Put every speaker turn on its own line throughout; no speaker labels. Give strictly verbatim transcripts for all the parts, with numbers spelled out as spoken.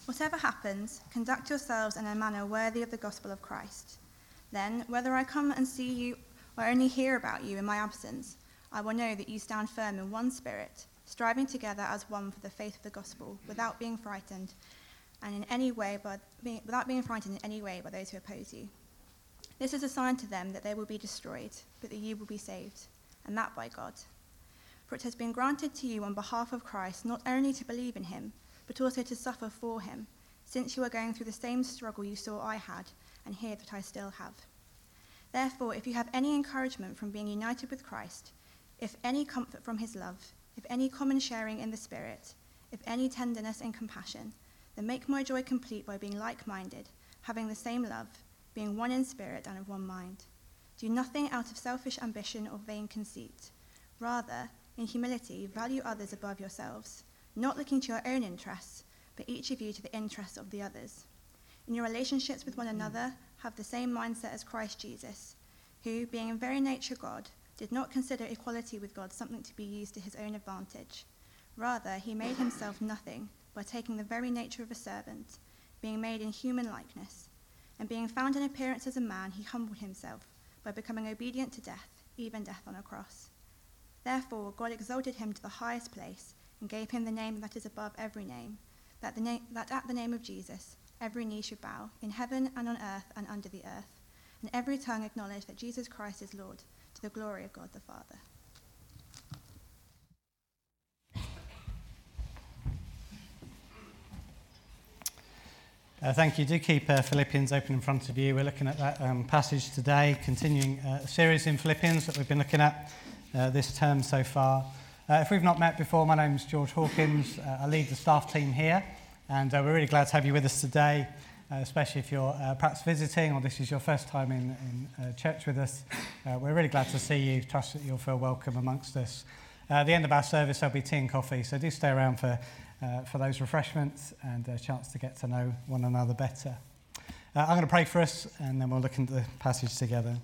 Whatever happens, conduct yourselves in a manner worthy of the gospel of Christ. Then, whether I come and see you or only hear about you in my absence, I will know that you stand firm in one spirit, striving together as one for the faith of the gospel, without being frightened, and in any way, by, without being frightened in any way by those who oppose you. This is a sign to them that they will be destroyed, but that you will be saved, and that by God. For it has been granted to you on behalf of Christ not only to believe in him, but also to suffer for him, since you are going through the same struggle you saw I had, and hear that I still have. Therefore, if you have any encouragement from being united with Christ, if any comfort from his love, if any common sharing in the Spirit, if any tenderness and compassion, then make my joy complete by being like-minded, having the same love, being one in spirit and of one mind. Do nothing out of selfish ambition or vain conceit. Rather, in humility, value others above yourselves, not looking to your own interests, but each of you to the interests of the others. In your relationships with one another, have the same mindset as Christ Jesus, who, being in very nature God, did not consider equality with God something to be used to his own advantage. Rather, he made himself nothing by taking the very nature of a servant, being made in human likeness. And being found in appearance as a man, he humbled himself by becoming obedient to death, even death on a cross. Therefore, God exalted him to the highest place and gave him the name that is above every name, that, the na- that at the name of Jesus every knee should bow, in heaven and on earth and under the earth, and every tongue acknowledge that Jesus Christ is Lord, to the glory of God the Father.
Uh, thank you. Do keep uh, Philippians open in front of you. We're looking at that um, passage today, continuing uh, a series in Philippians that we've been looking at uh, this term so far. Uh, if we've not met before, my name's George Hawkins. Uh, I lead the staff team here, and uh, we're really glad to have you with us today, uh, especially if you're uh, perhaps visiting or this is your first time in, in uh, church with us. Uh, we're really glad to see you. Trust that you'll feel welcome amongst us. Uh, at the end of our service, there'll be tea and coffee, so do stay around for Uh, for those refreshments and a chance to get to know one another better. Uh, I'm going to pray for us and then we'll look into the passage together.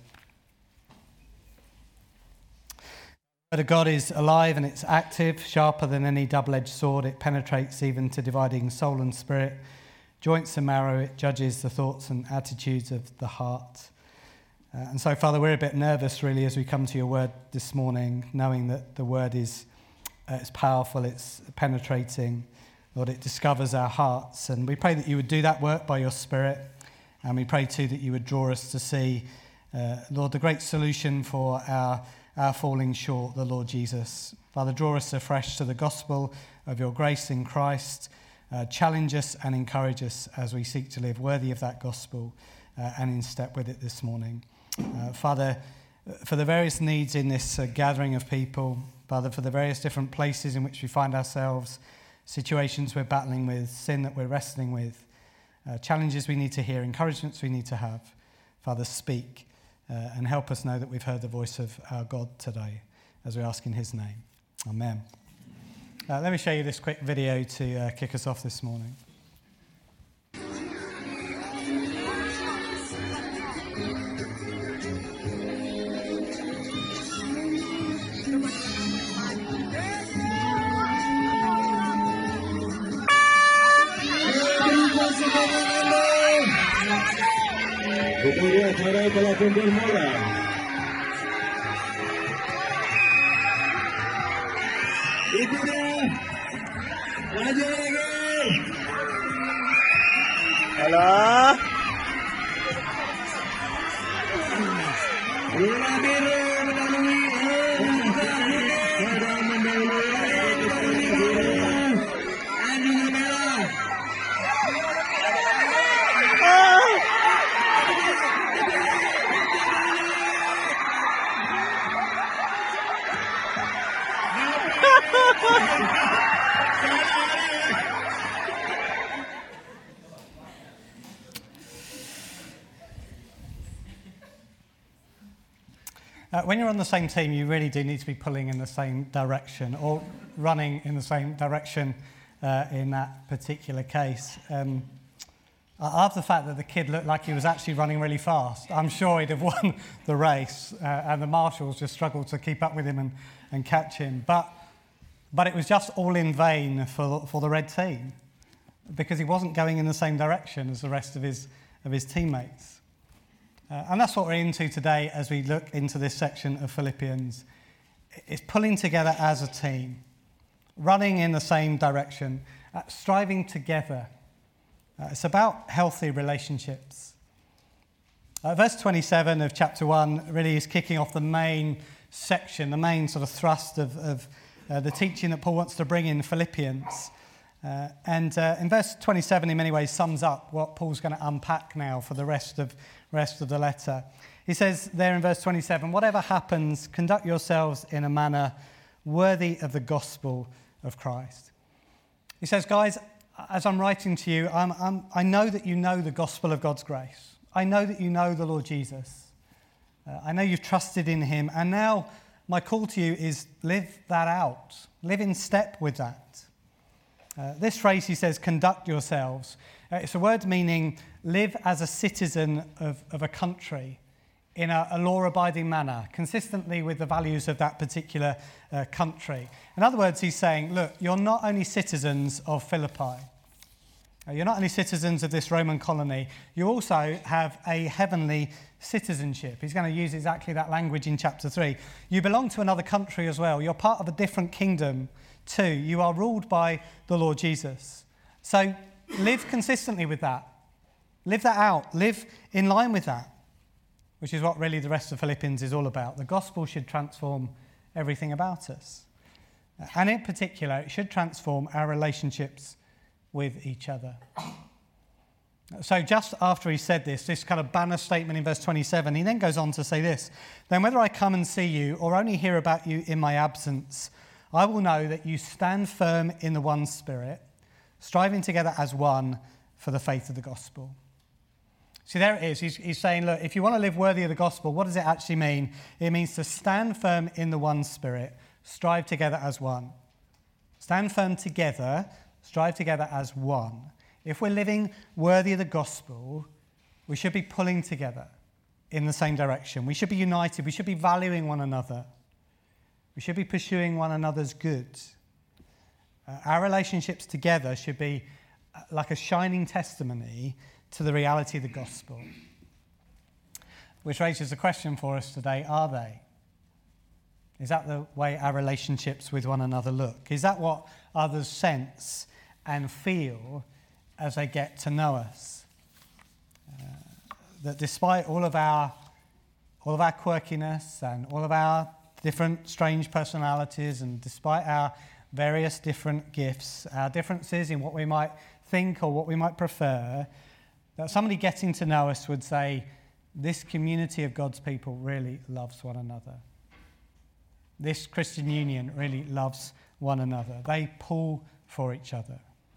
The word of God is alive and it's active, sharper than any double-edged sword. It penetrates even to dividing soul and spirit, joints and marrow. It judges the thoughts and attitudes of the heart. Uh, and so, Father, we're a bit nervous really as we come to your word this morning, knowing that the word is uh, it's powerful, it's penetrating. Lord, it discovers our hearts, and we pray that you would do that work by your Spirit, and we pray too that you would draw us to see, uh, Lord, the great solution for our, our falling short, the Lord Jesus. Father, draw us afresh to the gospel of your grace in Christ, uh, challenge us and encourage us as we seek to live worthy of that gospel uh, and in step with it this morning. Uh, Father, for the various needs in this uh, gathering of people, Father, for the various different places in which we find ourselves, situations we're battling with, sin that we're wrestling with, uh, challenges we need to hear, encouragements we need to have. Father, speak uh, and help us know that we've heard the voice of our God today as we ask in his name. Amen. Uh, let me show you this quick video to uh, kick us off this morning.
Kemudian para pelakon bermula. Itu dia. Maju lagi. Halo. Bola biru mendahului. Bola mendahului. Anu merah.
Uh, when you're on the same team, you really do need to be pulling in the same direction or running in the same direction uh, in that particular case. Um, I love the fact that the kid looked like he was actually running really fast. I'm sure he'd have won the race, uh, and the marshals just struggled to keep up with him and, and catch him. But but it was just all in vain for, for the red team. because he wasn't going in the same direction as the rest of his, of his teammates. Uh, and that's what we're into today as we look into this section of Philippians. It's pulling together as a team, running in the same direction, uh, striving together. Uh, it's about healthy relationships. Uh, verse twenty-seven of chapter one really is kicking off the main section, the main sort of thrust of, of uh, the teaching that Paul wants to bring in Philippians. Uh, and uh, in verse twenty-seven, in many ways, sums up what Paul's going to unpack now for the rest of rest of the letter. He says there in verse twenty-seven, whatever happens, conduct yourselves in a manner worthy of the gospel of Christ. He says, guys, as I'm writing to you, I'm, I'm, I know that you know the gospel of God's grace. I know that you know the Lord Jesus. Uh, I know you've trusted in him. And now my call to you is live that out. Live in step with that. Uh, this phrase, he says, conduct yourselves. Uh, it's a word meaning live as a citizen of, of a country in a, a law-abiding manner, consistently with the values of that particular uh, country. In other words, he's saying, look, you're not only citizens of Philippi, uh, you're not only citizens of this Roman colony, you also have a heavenly citizenship. He's going to use exactly that language in chapter three. You belong to another country as well. You're part of a different kingdom too. You are ruled by the Lord Jesus. So live consistently with that. Live that out. Live in line with that, which is what really the rest of Philippians is all about. The gospel should transform everything about us. And in particular, it should transform our relationships with each other. So just after he said this, this kind of banner statement in verse twenty-seven, he then goes on to say this, then whether I come and see you or only hear about you in my absence, I will know that you stand firm in the one Spirit, striving together as one for the faith of the gospel. See, there it is. He's, he's saying, look, if you want to live worthy of the gospel, what does it actually mean? It means to stand firm in the one Spirit, strive together as one. Stand firm together, strive together as one. If we're living worthy of the gospel, we should be pulling together in the same direction. We should be united. We should be valuing one another. We should be pursuing one another's good. Uh, our relationships together should be uh, like a shining testimony to the reality of the gospel. Which raises the question for us today, are they? Is that the way our relationships with one another look? Is that what others sense and feel as they get to know us? Uh, that despite all of our all of our quirkiness and all of our different strange personalities, and despite our various different gifts, our differences in what we might think or what we might prefer, that somebody getting to know us would say, this community of God's people really loves one another. This Christian union really loves one another. They pull for each other.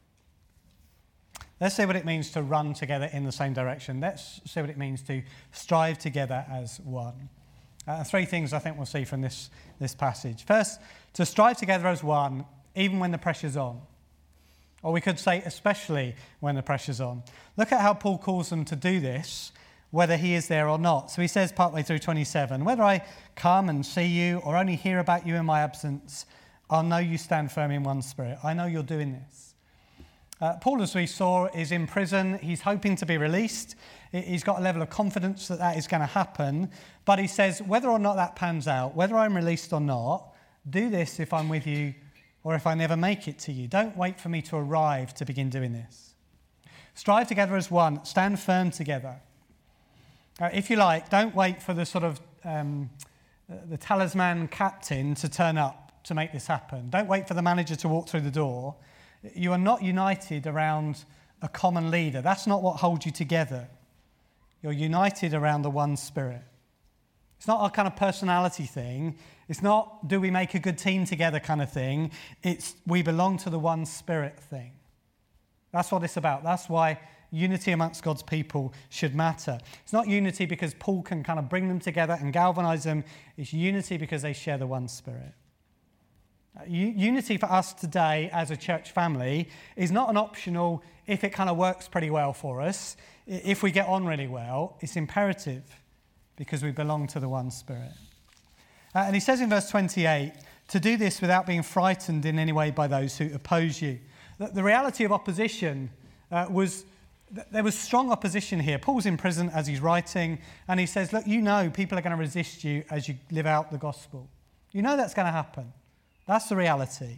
Let's see what it means to run together in the same direction. Let's see what it means to strive together as one. Uh, three things I think we'll see from this, this passage. First, to strive together as one, even when the pressure's on. Or we could say, especially when the pressure's on. Look at how Paul calls them to do this, whether he is there or not. So he says partway through twenty-seven, whether I come and see you or only hear about you in my absence, I'll know you stand firm in one spirit. I know you're doing this. Uh, Paul, as we saw, is in prison. He's hoping to be released. He's got a level of confidence that that is going to happen. But he says, whether or not that pans out, whether I'm released or not, do this if I'm with you or if I never make it to you. Don't wait for me to arrive to begin doing this. Strive together as one. Stand firm together. Uh, if you like, don't wait for the sort of um, the talisman captain to turn up to make this happen. Don't wait for the manager to walk through the door. You are not united around a common leader. That's not what holds you together. You're united around the one Spirit. It's not a kind of personality thing. It's not do we make a good team together kind of thing. It's we belong to the one Spirit thing. That's what it's about. That's why unity amongst God's people should matter. It's not unity because Paul can kind of bring them together and galvanize them. It's unity because they share the one Spirit. Unity for us today as a church family is not an optional if it kind of works pretty well for us, if we get on really well. It's imperative because we belong to the one Spirit. Uh, and he says in verse twenty-eight, to do this without being frightened in any way by those who oppose you. the, the reality of opposition uh, was th- there was strong opposition here. Paul's in prison as he's writing, and he says, look, you know people are going to resist you as you live out the gospel. You know that's going to happen. That's the reality.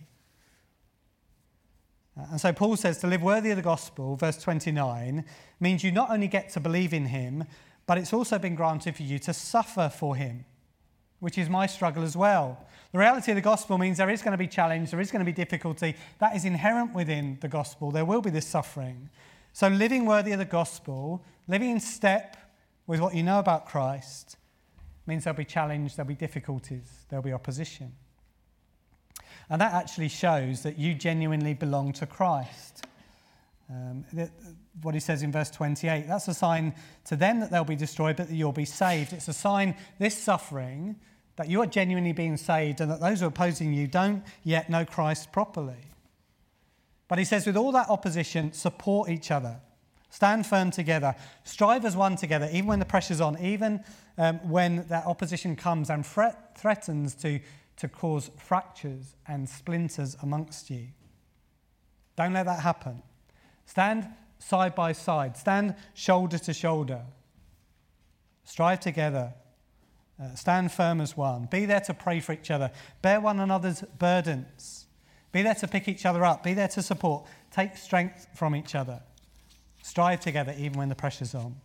And so Paul says to live worthy of the gospel, verse twenty-nine, means you not only get to believe in him, but it's also been granted for you to suffer for him, which is my struggle as well. The reality of the gospel means there is going to be challenge, there is going to be difficulty. That is inherent within the gospel. There will be this suffering. So living worthy of the gospel, living in step with what you know about Christ, means there'll be challenge, there'll be difficulties, there'll be opposition. And that actually shows that you genuinely belong to Christ. Um, that, what he says in verse twenty-eight, that's a sign to them that they'll be destroyed, but that you'll be saved. It's a sign, this suffering, that you are genuinely being saved and that those who are opposing you don't yet know Christ properly. But he says, with all that opposition, support each other. Stand firm together. Strive as one together, even when the pressure's on, even um, when that opposition comes and threat, threatens to to cause fractures and splinters amongst you. Don't let that happen. Stand side by side. Stand shoulder to shoulder. Strive together. Uh, stand firm as one. Be there to pray for each other. Bear one another's burdens. Be there to pick each other up. Be there to support. Take strength from each other. Strive together even when the pressure's on.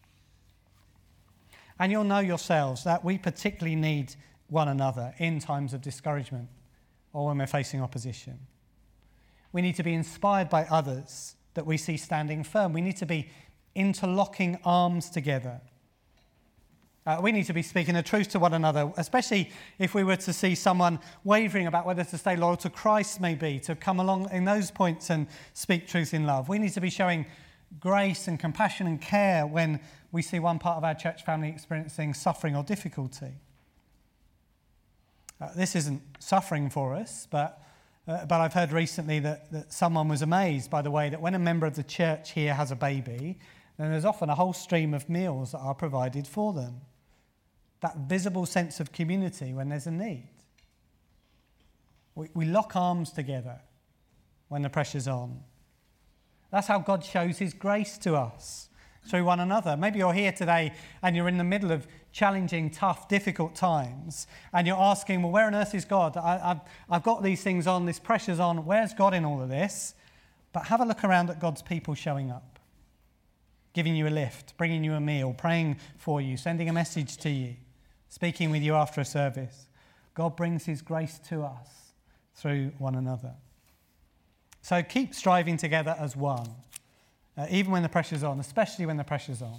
And you'll know yourselves that we particularly need one another in times of discouragement or when we're facing opposition. We need to be inspired by others that we see standing firm. We need to be interlocking arms together. Uh, we need to be speaking the truth to one another, especially if we were to see someone wavering about whether to stay loyal to Christ, maybe, to come along in those points and speak truth in love. We need to be showing grace and compassion and care when we see one part of our church family experiencing suffering or difficulty. Uh, this isn't suffering for us, but uh, but I've heard recently that, that someone was amazed by the way that when a member of the church here has a baby, then there's often a whole stream of meals that are provided for them. That visible sense of community when there's a need. We, we lock arms together when the pressure's on. That's how God shows his grace to us, through one another. Maybe you're here today and you're in the middle of challenging, tough, difficult times, and you're asking, well, where on earth is God? I, I've, I've got these things on, this pressure's on, where's God in all of this? But have a look around at God's people showing up, giving you a lift, bringing you a meal, praying for you, sending a message to you, speaking with you after a service. God brings his grace to us through one another. So keep striving together as one, uh, even when the pressure's on, especially when the pressure's on.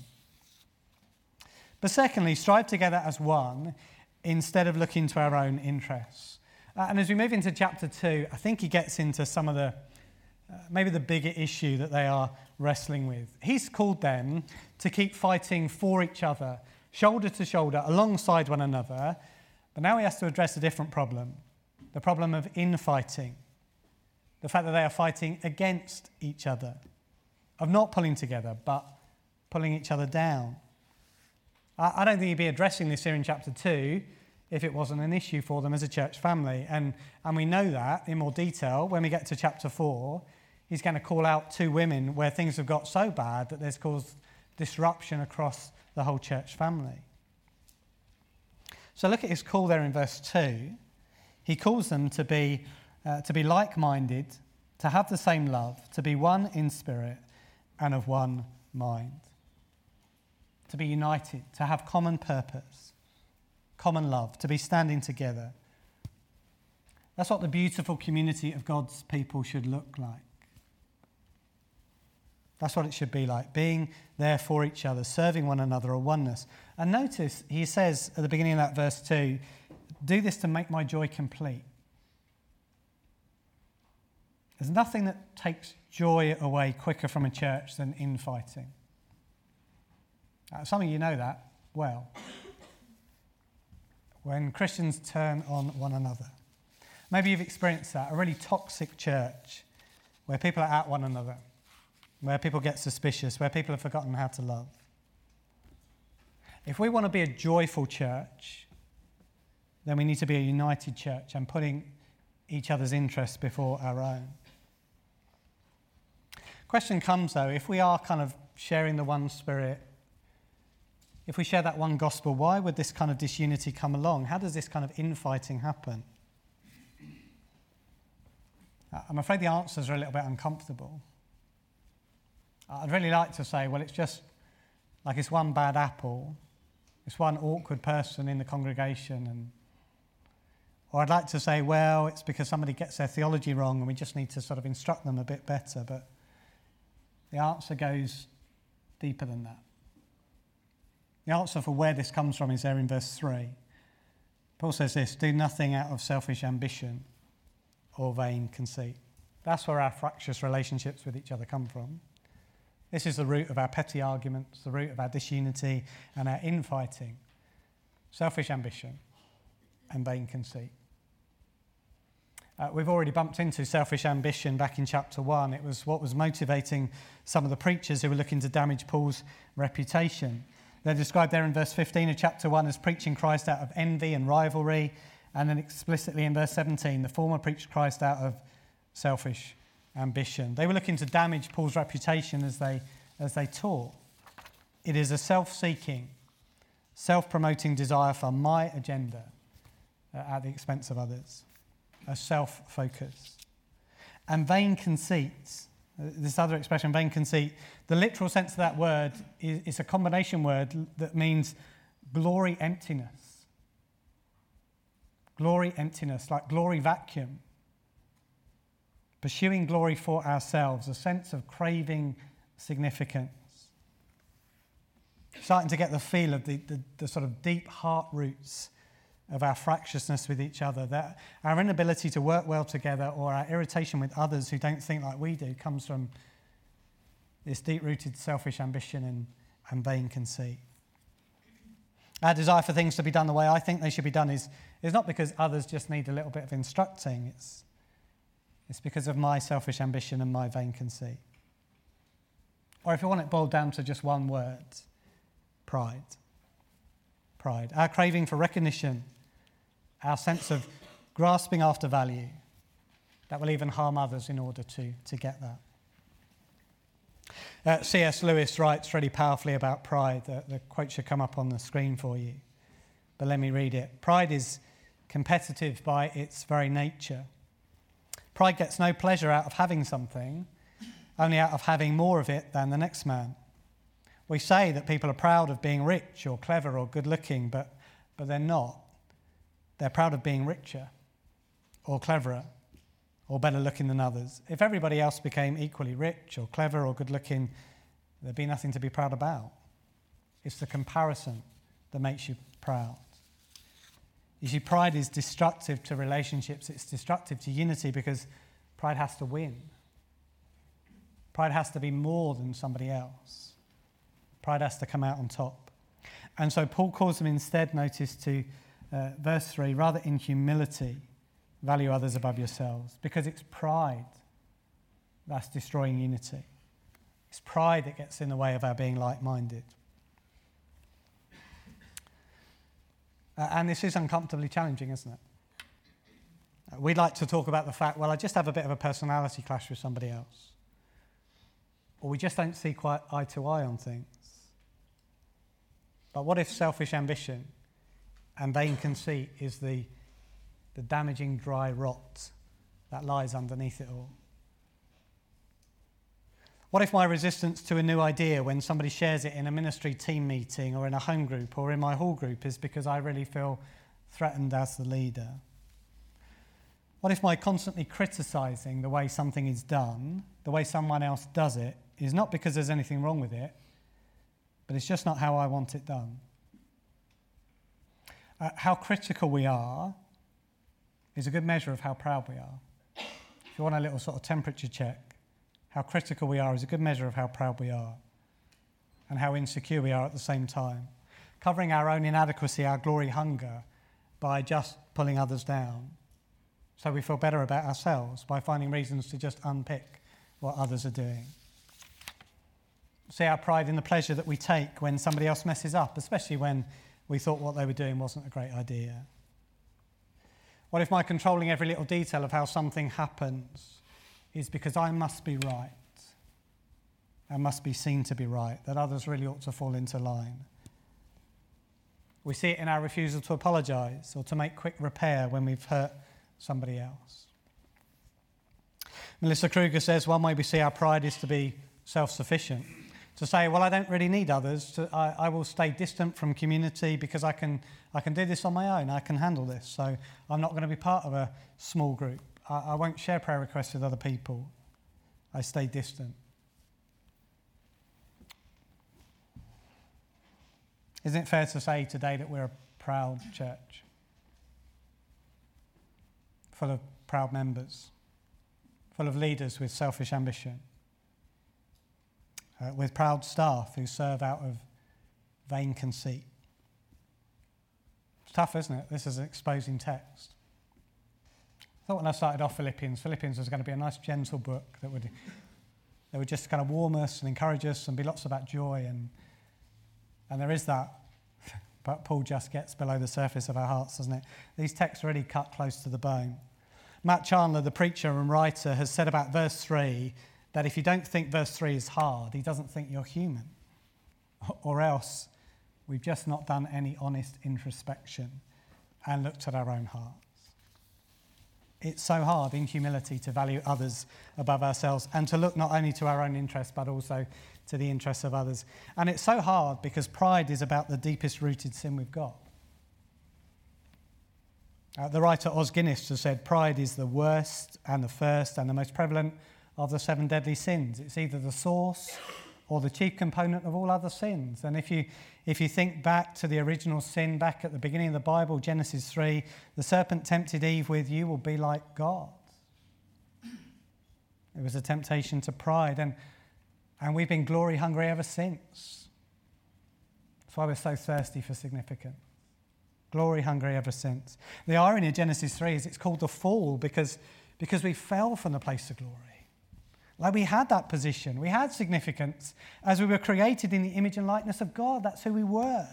But secondly, strive together as one instead of looking to our own interests. Uh, and as we move into chapter two, I think he gets into some of the, uh, maybe the bigger issue that they are wrestling with. He's called them to keep fighting for each other, shoulder to shoulder, alongside one another. But now he has to address a different problem, the problem of infighting. The fact that they are fighting against each other, of not pulling together, but pulling each other down. I don't think he'd be addressing this here in chapter two if it wasn't an issue for them as a church family. And, and we know that in more detail when we get to chapter four. He's going to call out two women where things have got so bad that there's caused disruption across the whole church family. So look at his call there in verse two. He calls them to be, uh, to be like-minded, to have the same love, to be one in spirit and of one mind. To be united, to have common purpose, common love, to be standing together. That's what the beautiful community of God's people should look like. That's what it should be like, being there for each other, serving one another, a oneness. And notice he says at the beginning of that verse two, do this to make my joy complete. There's nothing that takes joy away quicker from a church than infighting. Uh, some of you know that well. When Christians turn on one another. Maybe you've experienced that, a really toxic church where people are at one another, where people get suspicious, where people have forgotten how to love. If we want to be a joyful church, then we need to be a united church and putting each other's interests before our own. Question comes though, if we are kind of sharing the one Spirit, if we share that one gospel, why would this kind of disunity come along? How does this kind of infighting happen? I'm afraid the answers are a little bit uncomfortable. I'd really like to say, well, it's just like it's one bad apple, it's one awkward person in the congregation, and or I'd like to say, well, it's because somebody gets their theology wrong and we just need to sort of instruct them a bit better, but the answer goes deeper than that. The answer for where this comes from is there in verse three. Paul says this, do nothing out of selfish ambition or vain conceit. That's where our fractious relationships with each other come from. This is the root of our petty arguments, the root of our disunity and our infighting. Selfish ambition and vain conceit. Uh, we've already bumped into selfish ambition back in chapter one. It was what was motivating some of the preachers who were looking to damage Paul's reputation. They're described there in verse fifteen of chapter one as preaching Christ out of envy and rivalry, and then explicitly in verse seventeen, the former preached Christ out of selfish ambition. They were looking to damage Paul's reputation as they, as they taught. It is a self-seeking, self-promoting desire for my agenda uh, at the expense of others. A self-focus. And vain conceits, this other expression, vain conceit, the literal sense of that word is, is a combination word that means glory emptiness. Glory emptiness, like glory vacuum. Pursuing glory for ourselves, a sense of craving significance. Starting to get the feel of the, the, the sort of deep heart roots of our fractiousness with each other, that our inability to work well together or our irritation with others who don't think like we do comes from this deep-rooted selfish ambition and, and vain conceit. Our desire for things to be done the way I think they should be done is, is not because others just need a little bit of instructing, it's, it's because of my selfish ambition and my vain conceit. Or if you want it boiled down to just one word, pride. Pride. Our craving for recognition, our sense of grasping after value that will even harm others in order to, to get that. Uh, C S Lewis writes really powerfully about pride. The, the quote should come up on the screen for you, but let me read it. Pride is competitive by its very nature. Pride gets no pleasure out of having something, only out of having more of it than the next man. We say that people are proud of being rich or clever or good-looking, but, but they're not. They're proud of being richer or cleverer or better-looking than others. If everybody else became equally rich or clever or good-looking, there'd be nothing to be proud about. It's the comparison that makes you proud. You see, pride is destructive to relationships. It's destructive to unity because pride has to win. Pride has to be more than somebody else. Pride has to come out on top. And so Paul calls them instead, notice, to uh, verse three, rather in humility, value others above yourselves, because it's pride that's destroying unity. It's pride that gets in the way of our being like-minded. Uh, and this is uncomfortably challenging, isn't it? Uh, we'd like to talk about the fact, well, I just have a bit of a personality clash with somebody else. Or we just don't see quite eye to eye on things. But what if selfish ambition and vain conceit is the, the damaging dry rot that lies underneath it all? What if my resistance to a new idea when somebody shares it in a ministry team meeting or in a home group or in my hall group is because I really feel threatened as the leader? What if my constantly criticising the way something is done, the way someone else does it, is not because there's anything wrong with it, but it's just not how I want it done? Uh, how critical we are is a good measure of how proud we are. If you want a little sort of temperature check, how critical we are is a good measure of how proud we are and how insecure we are at the same time. Covering our own inadequacy, our glory hunger, by just pulling others down. So we feel better about ourselves by finding reasons to just unpick what others are doing. See our pride in the pleasure that we take when somebody else messes up, especially when we thought what they were doing wasn't a great idea. What if my controlling every little detail of how something happens is because I must be right? and must be seen to be right, that others really ought to fall into line. We see it in our refusal to apologise or to make quick repair when we've hurt somebody else. Melissa Kruger says one way we see our pride is to be self-sufficient, to say, well, I don't really need others, to, I, I will stay distant from community because I can, I can do this on my own, I can handle this, so I'm not going to be part of a small group. I, I won't share prayer requests with other people. I stay distant. Isn't it fair to say today that we're a proud church? Full of proud members, full of leaders with selfish ambition, uh, with proud staff who serve out of vain conceit. It's tough, isn't it? This is an exposing text. I thought when I started off Philippians, Philippians was going to be a nice gentle book that would, that would just kind of warm us and encourage us and be lots about joy, and and there is that, but Paul just gets below the surface of our hearts, doesn't it? These texts really cut close to the bone. Matt Chandler, the preacher and writer, has said about verse three that if you don't think verse three is hard, he doesn't think you're human. Or else we've just not done any honest introspection and looked at our own hearts. It's so hard in humility to value others above ourselves and to look not only to our own interests but also to the interests of others. And it's so hard because pride is about the deepest rooted sin we've got. Uh, the writer Os Guinness has said pride is the worst and the first and the most prevalent of the seven deadly sins. It's either the source or the chief component of all other sins. And if you if you think back to the original sin back at the beginning of the Bible, Genesis three, the serpent tempted Eve with, you will be like God. It was a temptation to pride, and, and we've been glory hungry ever since. That's why we're so thirsty for significance. Glory hungry ever since. The irony of Genesis three is it's called the fall because, because we fell from the place of glory. Like we had that position, we had significance as we were created in the image and likeness of God. That's who we were.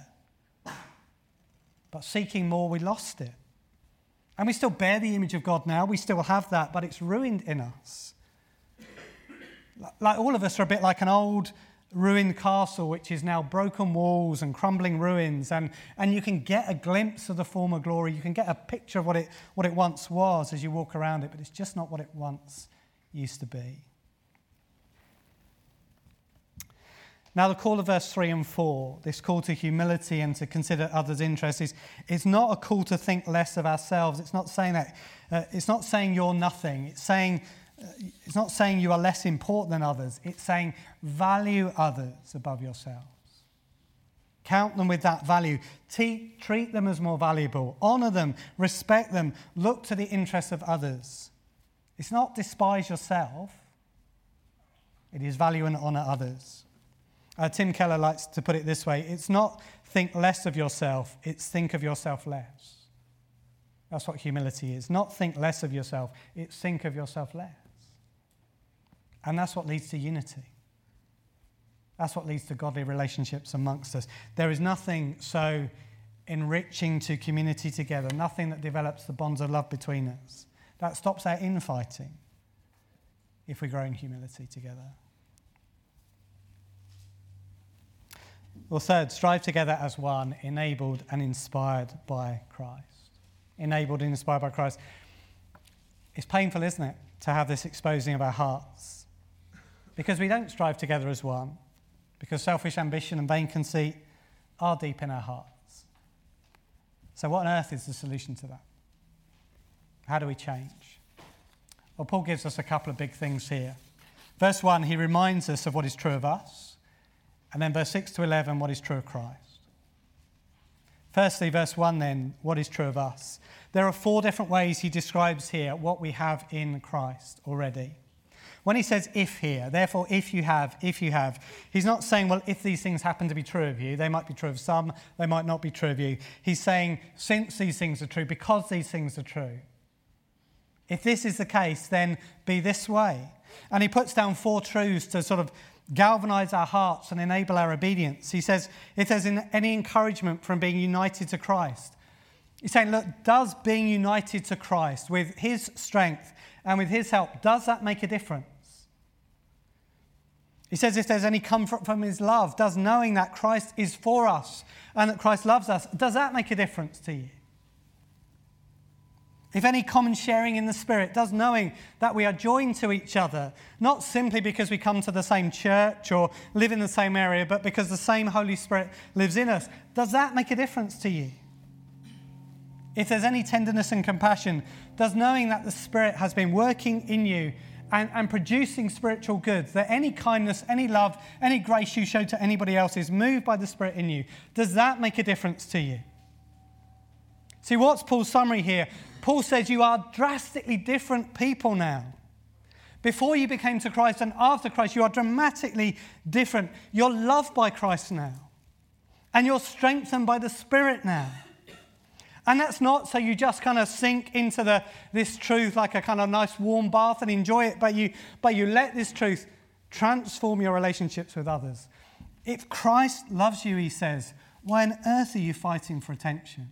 But seeking more, we lost it. And we still bear the image of God now. We still have that, but it's ruined in us. Like all of us are a bit like an old ruined castle, which is now broken walls and crumbling ruins. And, and you can get a glimpse of the former glory. You can get a picture of what it, what it once was as you walk around it, but it's just not what it once used to be. Now, the call of verse three and four, this call to humility and to consider others' interests, is, is not a call to think less of ourselves. It's not saying that. Uh, it's not saying you're nothing. It's saying uh, it's not saying you are less important than others. It's saying value others above yourselves. Count them with that value. Te- treat them as more valuable. Honour them. Respect them. Look to the interests of others. It's not despise yourself. It is value and honour others. Uh, Tim Keller likes to put it this way. It's not think less of yourself, it's think of yourself less. That's what humility is. Not think less of yourself, it's think of yourself less. And that's what leads to unity. That's what leads to godly relationships amongst us. There is nothing so enriching to community together, nothing that develops the bonds of love between us. That stops our infighting if we grow in humility together. Well, third, strive together as one, enabled and inspired by Christ. Enabled and inspired by Christ. It's painful, isn't it, to have this exposing of our hearts? Because we don't strive together as one. Because selfish ambition and vain conceit are deep in our hearts. So what on earth is the solution to that? How do we change? Well, Paul gives us a couple of big things here. Verse one, he reminds us of what is true of us. And then verse six to eleven, what is true of Christ. Firstly, verse one then, what is true of us. There are four different ways he describes here what we have in Christ already. When he says if here, therefore if you have, if you have, he's not saying, well, if these things happen to be true of you, they might be true of some, they might not be true of you. He's saying, since these things are true, because these things are true. If this is the case, then be this way. And he puts down four truths to sort of galvanize our hearts and enable our obedience. He says, if there's any encouragement from being united to Christ, he's saying, look, does being united to Christ with his strength and with his help, does that make a difference? He says if there's any comfort from his love, does knowing that Christ is for us and that Christ loves us, does that make a difference to you? If any common sharing in the Spirit, does knowing that we are joined to each other, not simply because we come to the same church or live in the same area, but because the same Holy Spirit lives in us, does that make a difference to you? If there's any tenderness and compassion, does knowing that the Spirit has been working in you and, and producing spiritual goods, that any kindness, any love, any grace you show to anybody else is moved by the Spirit in you, does that make a difference to you? See, what's Paul's summary here? Paul says you are drastically different people now. Before you became to Christ and after Christ, you are dramatically different. You're loved by Christ now. And you're strengthened by the Spirit now. And that's not so you just kind of sink into the, this truth like a kind of nice warm bath and enjoy it, but you, but you let this truth transform your relationships with others. If Christ loves you, he says, why on earth are you fighting for attention?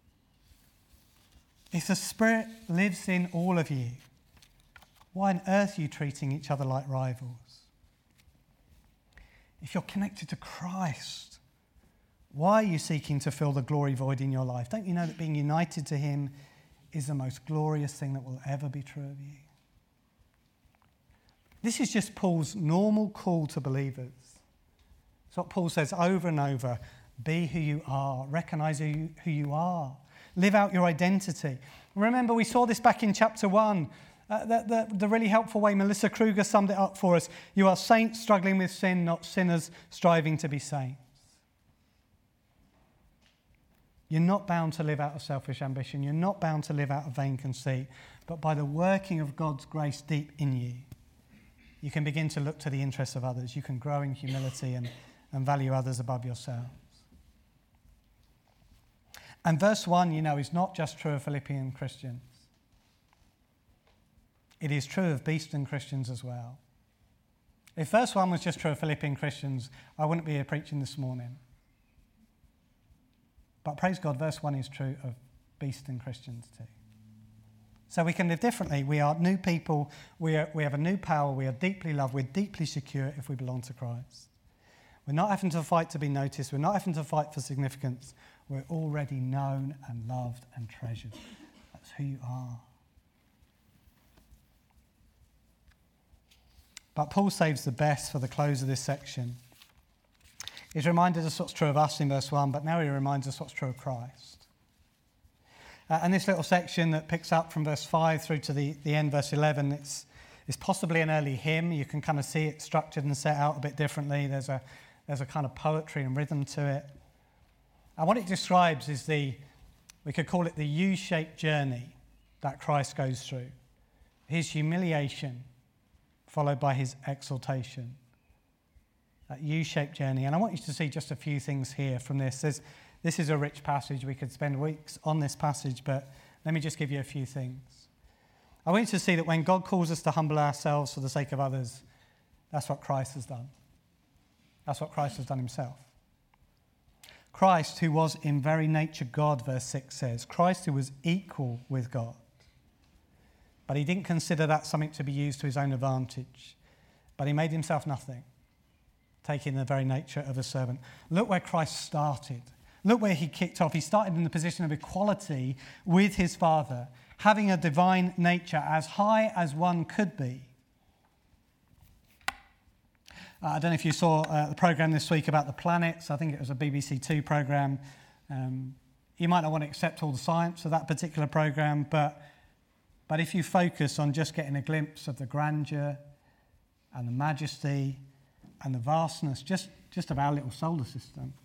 If the Spirit lives in all of you, why on earth are you treating each other like rivals? If you're connected to Christ, why are you seeking to fill the glory void in your life? Don't you know that being united to him is the most glorious thing that will ever be true of you? This is just Paul's normal call to believers. It's what Paul says over and over. Be who you are. Recognize who you, who you are. Live out your identity. Remember, we saw this back in chapter one. Uh, the, the, the really helpful way Melissa Kruger summed it up for us. You are saints struggling with sin, not sinners striving to be saints. You're not bound to live out of selfish ambition. You're not bound to live out of vain conceit. But by the working of God's grace deep in you, you can begin to look to the interests of others. You can grow in humility and, and value others above yourselves. And verse one, you know, is not just true of Philippian Christians. It is true of Beeston Christians as well. If verse one was just true of Philippian Christians, I wouldn't be here preaching this morning. But praise God, verse one is true of Beeston Christians too. So we can live differently. We are new people. We, are, we have a new power. We are deeply loved. We're deeply secure if we belong to Christ. We're not having to fight to be noticed. We're not having to fight for significance. We're already known and loved and treasured. That's who you are. But Paul saves the best for the close of this section. He's reminded us what's true of us in verse one, but now he reminds us what's true of Christ. Uh, and this little section that picks up from verse five through to the, the end, verse eleven, it's, it's possibly an early hymn. You can kind of see it structured and set out a bit differently. There's a, there's a kind of poetry and rhythm to it. And what it describes is the, we could call it the U-shaped journey that Christ goes through. His humiliation followed by his exaltation. That U-shaped journey. And I want you to see just a few things here from this. There's, this is a rich passage. We could spend weeks on this passage, but let me just give you a few things. I want you to see that when God calls us to humble ourselves for the sake of others, that's what Christ has done. That's what Christ has done himself. Christ, who was in very nature God, verse six says, Christ who was equal with God. But he didn't consider that something to be used to his own advantage. But he made himself nothing, taking the very nature of a servant. Look where Christ started. Look where he kicked off. He started in the position of equality with his Father, having a divine nature as high as one could be. Uh, I don't know if you saw uh, the programme this week about the planets. I think it was a B B C Two programme. Um, you might not want to accept all the science of that particular programme, but, but if you focus on just getting a glimpse of the grandeur and the majesty and the vastness just, just of our little solar system,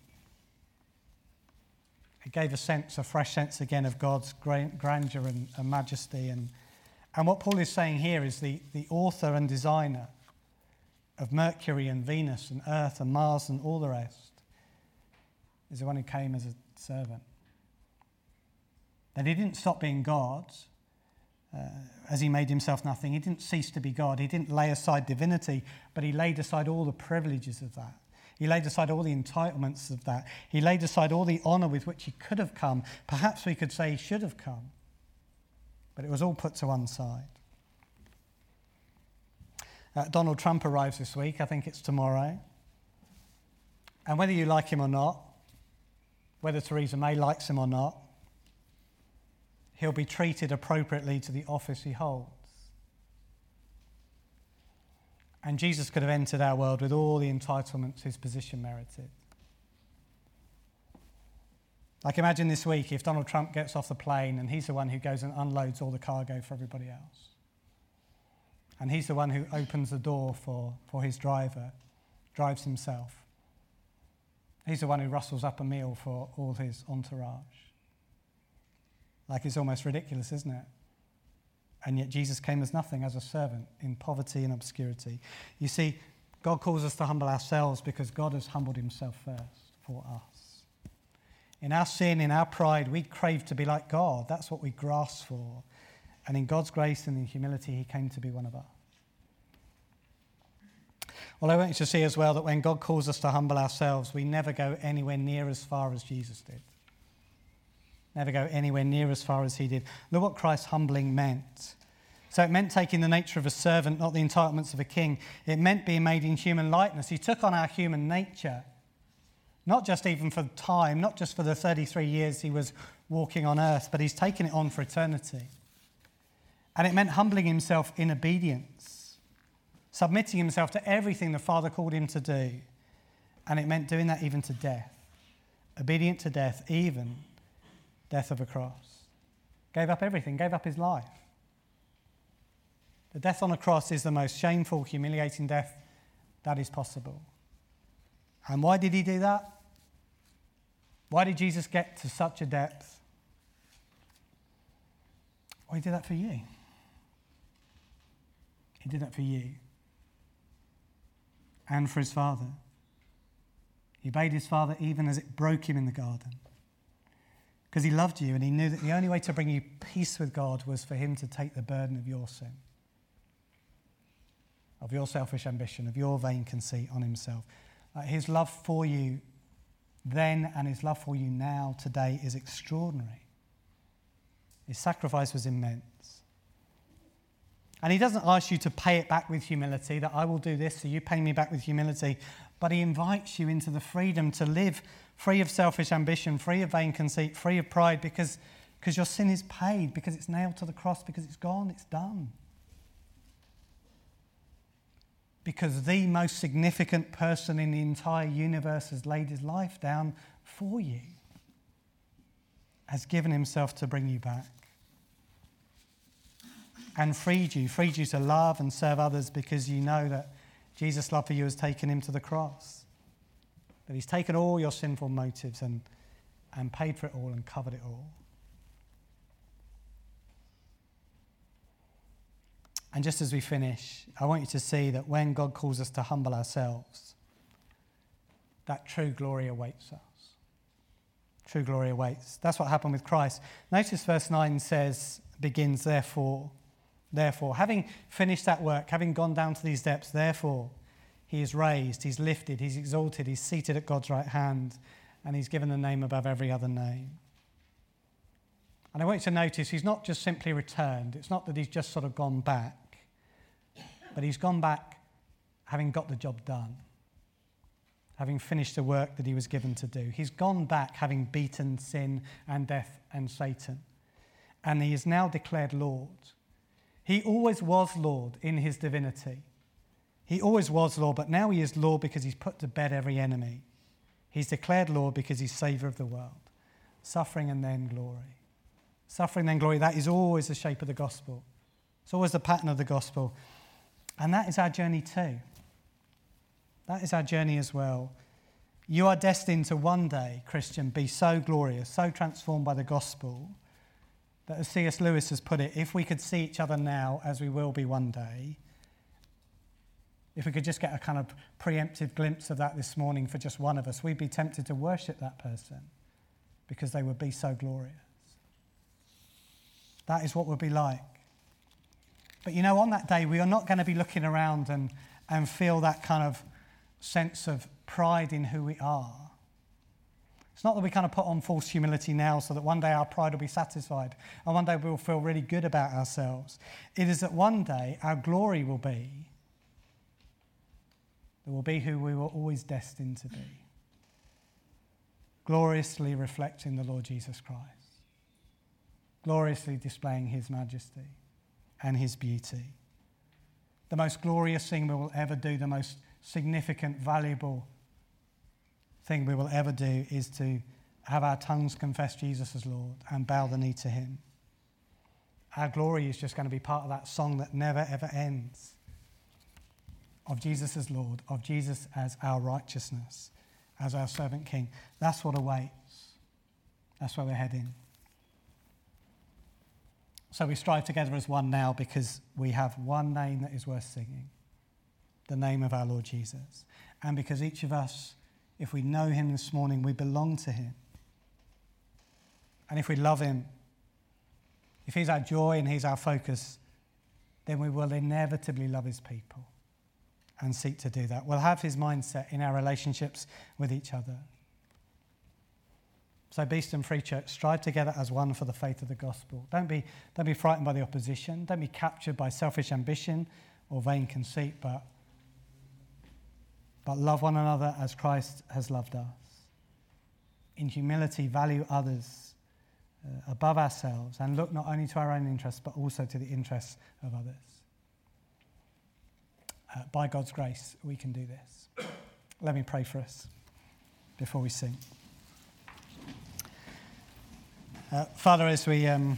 it gave a sense, a fresh sense again of God's grandeur and, and majesty. And, and what Paul is saying here is the, the author and designer of Mercury and Venus and Earth and Mars and all the rest is the one who came as a servant. That he didn't stop being God uh, as he made himself nothing. He didn't cease to be God. He didn't lay aside divinity, but he laid aside all the privileges of that. He laid aside all the entitlements of that. He laid aside all the honour with which he could have come. Perhaps we could say he should have come. But it was all put to one side. Uh, Donald Trump arrives this week. I think it's tomorrow. And whether you like him or not, whether Theresa May likes him or not, he'll be treated appropriately to the office he holds. And Jesus could have entered our world with all the entitlements his position merited. Like, imagine this week if Donald Trump gets off the plane and he's the one who goes and unloads all the cargo for everybody else. And he's the one who opens the door for, for his driver, drives himself. He's the one who rustles up a meal for all his entourage. Like, it's almost ridiculous, isn't it? And yet Jesus came as nothing, as a servant, in poverty and obscurity. You see, God calls us to humble ourselves because God has humbled himself first for us. In our sin, in our pride, we crave to be like God. That's what we grasp for. And in God's grace and in humility, he came to be one of us. Well, I want you to see as well that when God calls us to humble ourselves, we never go anywhere near as far as Jesus did. Never go anywhere near as far as he did. Look what Christ's humbling meant. So it meant taking the nature of a servant, not the entitlements of a king. It meant being made in human likeness. He took on our human nature, not just even for time, not just for the thirty-three years he was walking on earth, but he's taken it on for eternity. And it meant humbling himself in obedience, submitting himself to everything the Father called him to do. And it meant doing that even to death, obedient to death, even death of a cross. Gave up everything, gave up his life. The death on a cross is the most shameful, humiliating death that is possible. And why did he do that? Why did Jesus get to such a depth? Well, he did that for you. He did that for you. And for his Father. He obeyed his Father even as it broke him in the garden. Because he loved you and he knew that the only way to bring you peace with God was for him to take the burden of your sin, of your selfish ambition, of your vain conceit on himself. Uh, his love for you then and his love for you now, today, is extraordinary. His sacrifice was immense. And he doesn't ask you to pay it back with humility, that I will do this, so you pay me back with humility. But he invites you into the freedom to live free of selfish ambition, free of vain conceit, free of pride, because, because your sin is paid, because it's nailed to the cross, because it's gone, it's done. Because the most significant person in the entire universe has laid his life down for you, has given himself to bring you back. And freed you, freed you to love and serve others because you know that Jesus' love for you has taken him to the cross. That he's taken all your sinful motives and, and paid for it all and covered it all. And just as we finish, I want you to see that when God calls us to humble ourselves, that true glory awaits us. True glory awaits. That's what happened with Christ. Notice verse nine says, begins, therefore, therefore, having finished that work, having gone down to these depths, therefore, he is raised, he's lifted, he's exalted, he's seated at God's right hand, and he's given the name above every other name. And I want you to notice he's not just simply returned. It's not that he's just sort of gone back, but he's gone back having got the job done, having finished the work that he was given to do. He's gone back having beaten sin and death and Satan, and he is now declared Lord. He always was Lord in his divinity. He always was Lord, but now he is Lord because he's put to bed every enemy. He's declared Lord because he's Saviour of the world. Suffering and then glory. Suffering then glory, that is always the shape of the gospel. It's always the pattern of the gospel. And that is our journey too. That is our journey as well. You are destined to one day, Christian, be so glorious, so transformed by the gospel, that as C S Lewis has put it, if we could see each other now as we will be one day, if we could just get a kind of preemptive glimpse of that this morning for just one of us, we'd be tempted to worship that person because they would be so glorious. That is what we'll be like. But you know, on that day, we are not going to be looking around and, and feel that kind of sense of pride in who we are. It's not that we kind of put on false humility now so that one day our pride will be satisfied and one day we'll feel really good about ourselves. It is that one day our glory will be that will be who we were always destined to be, gloriously reflecting the Lord Jesus Christ, gloriously displaying his majesty and his beauty. The most glorious thing we will ever do, the most significant, valuable thing we will ever do is to have our tongues confess Jesus as Lord and bow the knee to him. Our glory is just going to be part of that song that never ever ends, of Jesus as Lord, of Jesus as our righteousness, as our servant king. That's what awaits. That's where we're heading. So we strive together as one now because we have one name that is worth singing, the name of our Lord Jesus. And because each of us, if we know him this morning, we belong to him. And if we love him, if he's our joy and he's our focus, then we will inevitably love his people and seek to do that. We'll have his mindset in our relationships with each other. So Beeston Free Church, strive together as one for the faith of the gospel. Don't be, don't be frightened by the opposition. Don't be captured by selfish ambition or vain conceit, but, but love one another as Christ has loved us. In humility, value others uh, above ourselves and look not only to our own interests, but also to the interests of others. Uh, by God's grace, we can do this. Let me pray for us before we sing. Uh, Father, as we um,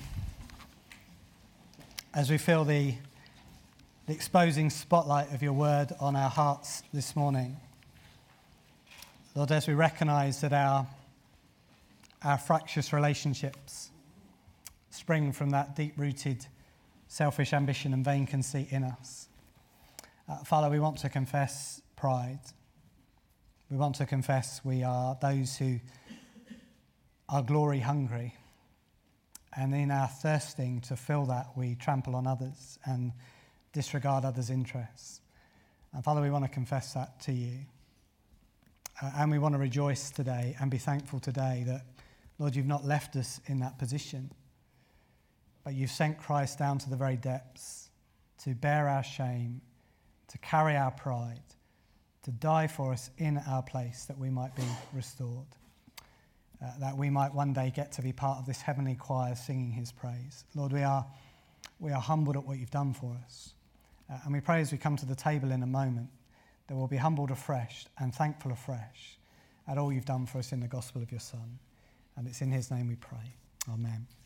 as we feel the, the exposing spotlight of your word on our hearts this morning, Lord, as we recognise that our our fractious relationships spring from that deep-rooted selfish ambition and vain conceit in us, uh, Father, we want to confess pride. We want to confess we are those who are glory hungry. And in our thirsting to fill that, we trample on others and disregard others' interests. And Father, we want to confess that to you. Uh, and we want to rejoice today and be thankful today that, Lord, you've not left us in that position, but you've sent Christ down to the very depths to bear our shame, to carry our pride, to die for us in our place that we might be restored. Uh, that we might one day get to be part of this heavenly choir singing his praise. Lord, we are we are humbled at what you've done for us. Uh, and we pray as we come to the table in a moment that we'll be humbled afresh and thankful afresh at all you've done for us in the gospel of your Son. And it's in his name we pray. Amen.